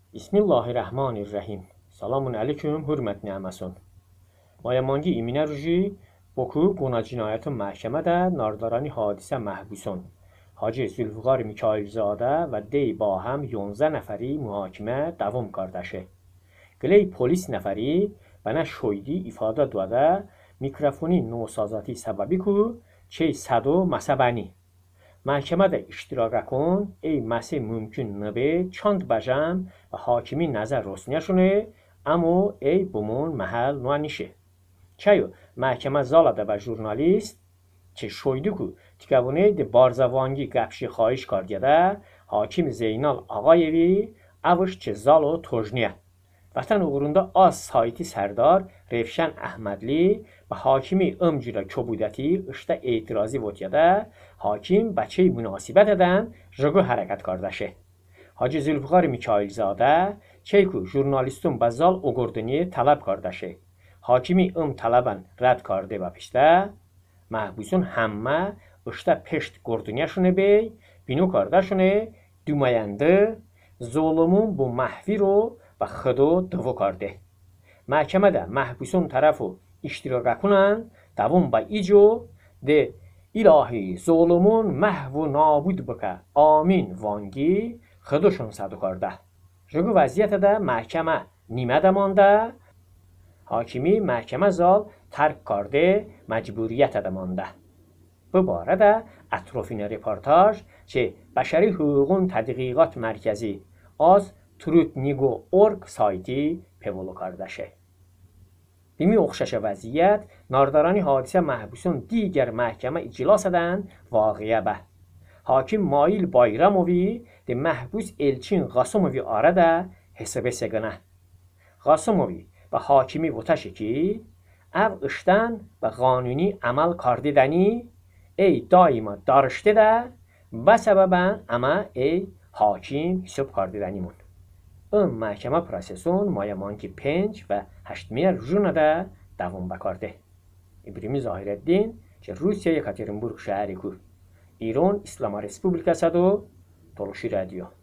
Bismillahirrahmanirrahim. Selamun aleyküm, hürmetli əməsun. Mayamangi iminə ruji, boku qona cinayətin məhkəmədə nardarani hadisə məhbusun. Hacı Zülfüqar Mikailzadə və dey با هم 11 nəfəri mühakimə davam qardaşı. Qley polis nəfəri bənə şoydi ifadə duada mikrofoni نوسازاتی səbəbi ku çey sado məsəbəni. Məhkəmədə iştiraka kun, ey məsi mümkün nəbi çand bəcəm və hakimi nəzər rosniyəşunu, əmu ey bumun məhəl nuanişi. Çayo məhkəmə zalada və jurnalist, çe şoydu ku tikabune de barzavangi qəpşi xahiş kardiyada, hakim Zeynal Ağayevi, əvış çe zalo tojniyə. Vətən uğrunda az saiti sərdar Revşən Əhmədli və hakimi ömcülə köbudəti ışda etirazı votiyada hakim bəçey münasibət edən rıgı hərəkət qardaşı. Hacı Zülfüqar Mikailzadə çeyku jurnalistun bəzal oqordini tələb qardaşı. Hakimi tələbən rədd kardı və pişdə məhbusun həmmə ışda peşt qorduniyəşunu bey binu qardaşunu düməyendi zolumun bu məhvi ro و خدو دو کرده. محکمه محبوسون طرفو اشتراک کنن دوم با ایجو ده الهی ظلمون محو و نابود بکه آمین وانگی خدوشون صدو کرده. رگو وضعیت ده محکمه نیمه دمانده حاکمی محکمه زال ترک کرده مجبوریت دمانده. Bu barədə ətrafına reportaj ki, Bəşəri Hüququn Tədqiqat Mərkəzi az Trutnigo.org sayti pevolu qardaşı. Bimi oxşaşa vəziyyət, nardarani hadisə məhbusun digər məhkəmə iclas edən vaqiyə bə. Hakim Mail Bayramovi de məhbus Elçin Qasımovi arada hesabə səqənə. Qasımovi və hakimi votəşi ki, əv ışdan və qanuni əməl kardidəni ey daima darışdı da və səbəbən əmə ey hakim hesab kardidənimون. این محکمه پروسسون مایمانکی 5 و 8 ژوئیه دوام بکارده. ابراهیم ظاهرالدین که روسیه یکاترینبورگ شهری کو ایران اسلام ریسپوبلیکاسادو تولوشی رادیو